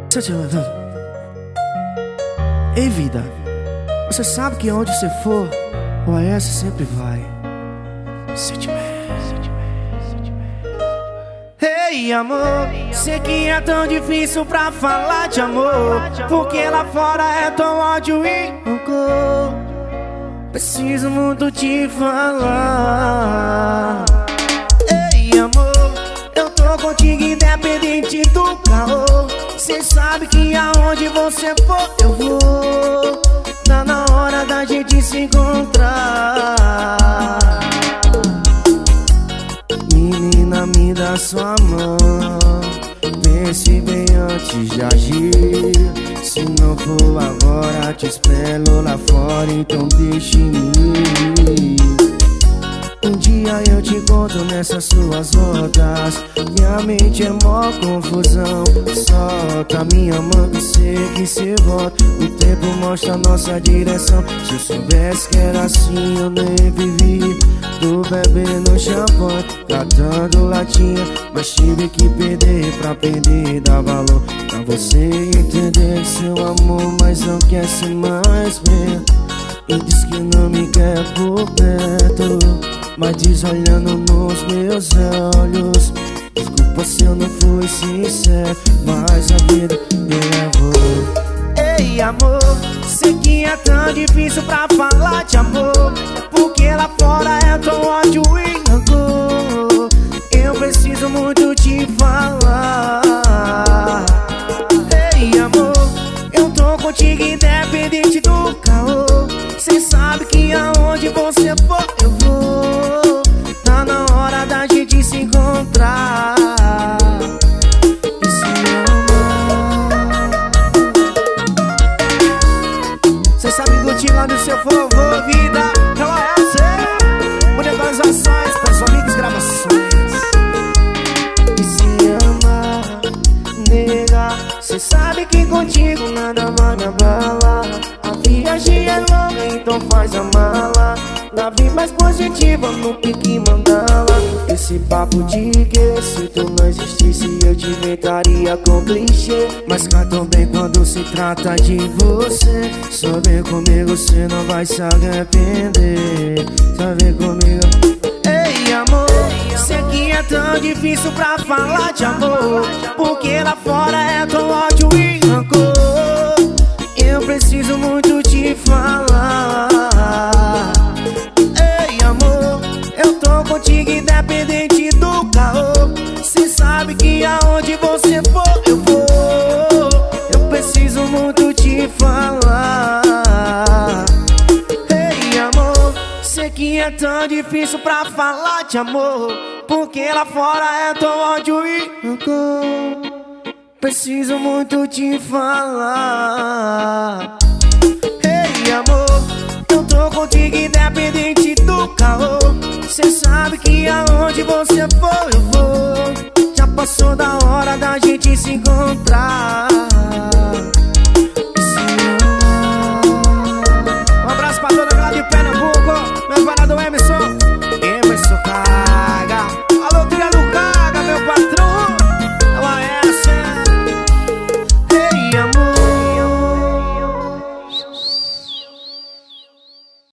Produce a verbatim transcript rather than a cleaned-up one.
Ei, vida, você sabe que onde você for, o A S sempre vai. Ei, amor, sei que é tão difícil pra falar de amor, porque lá fora é tão ódio e rancor. Preciso muito te falar. Ei, amor, eu tô contigo independente do caô. Cê sabe que aonde você for eu vou. Tá na hora da gente se encontrar. Menina, me dá sua mão. Pense bem antes de agir. Se não for agora, te espero lá fora, então deixe-me ir. Um dia eu te encontro nessas suas rodas. Minha mente é mó confusão. Solta minha mão que sei que cê volta. O tempo mostra a nossa direção. Se eu soubesse que era assim eu nem vivi. Tô bebendo champanhe, catando latinha, mas tive que perder pra aprender dar valor. Pra você entender que seu amor mais não quer ser mais perto. E diz que não me quer por perto, mas diz olhando nos meus olhos: desculpa se eu não fui sincero, mas a vida me levou. Ei, amor, sei que é tão difícil pra falar de amor, porque lá fora é tão ódio e rancor. Eu preciso muito te falar. Ei, amor, eu tô contigo independente do caô. Cê sabe que aonde você for eu vou. Tá na hora da gente se encontrar e se amar. Cê sabe curtir lá no seu favor, vida. Ela é você, monetizações, personagens, gravações. E se amar, nega. Cê sabe que contigo nada vai me abalar. A viagem é longa, então faz a mala. Nave mais positiva no pique mandala. Esse papo de que se tu não existisse eu te inventaria com clichê. Mas cá também quando se trata de você. Só vem comigo, cê não vai se arrepender. Só vem comigo. Ei, amor, sei que é tão difícil pra falar de amor, porque lá fora é tão ódio e rancor. Eu preciso muito te falar. Ei, amor, eu tô contigo independente do caô. Cê sabe que aonde você for eu vou. Eu preciso muito te falar. Ei, amor, sei que é tão difícil pra falar de amor, porque lá fora é tão ódio e rancor. Preciso muito te falar. Ei, amor, eu tô contigo independente do caô. Cê sabe que aonde você for eu vou. Já passou da hora da gente se encontrar.